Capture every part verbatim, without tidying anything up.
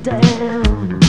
damn.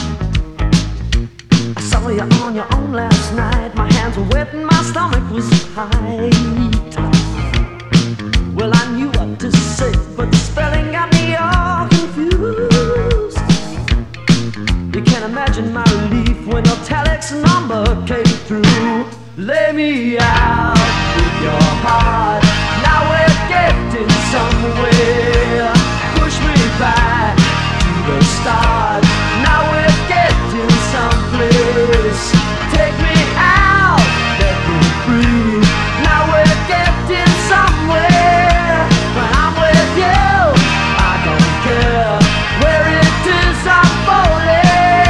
I saw you on your own last night. My hands were wet and my stomach was tight. Well, I knew what to say, but the spelling got me all confused. You can't imagine my relief when your telex number came through. Lay me out with your heart. Now we're getting somewhere. Push me back to the start. Now we're getting someplace. Take me out, let me breathe. Now we're getting somewhere. When I'm with you, I don't care where it is I'm falling.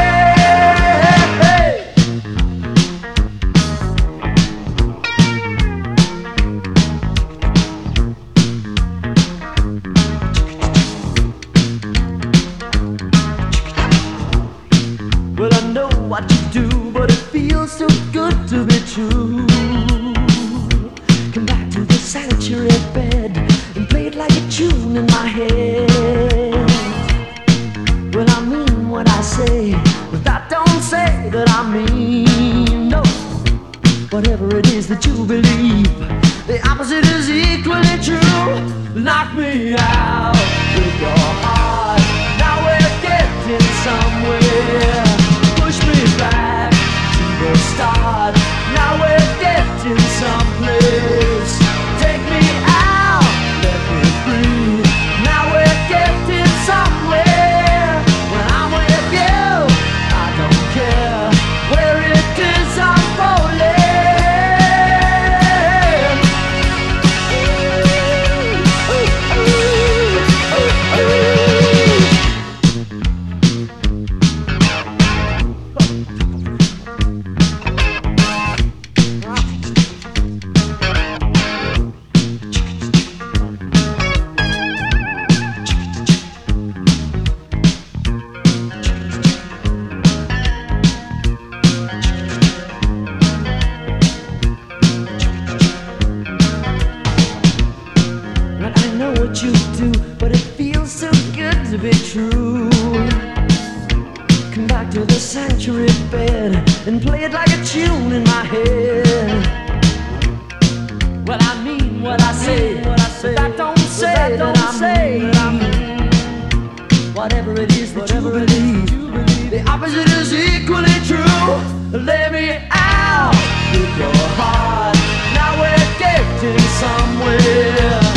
Well, I know what you do, but it feels so good to be true. Come back to the sanctuary bed and play it like a tune in my head. Well, I mean what I say, but that don't say that I mean no. Whatever it is that you believe, the opposite is equally true. Knock me out with your heart. Now we're getting somewhere. Push me back to the start. Now we're getting someplace. Take me out, let me breathe. Now we're getting somewhere. When I'm with you, I don't care where it is I'm falling. You do, but it feels so good to be true. Come back to the sanctuary bed and play it like a tune in my head. Well, I mean what I say, what I say. But that don't say that, that, I say that I mean. Whatever it is that you believe, you believe, the opposite is equally true. Lay me out with your heart. Now we're getting somewhere.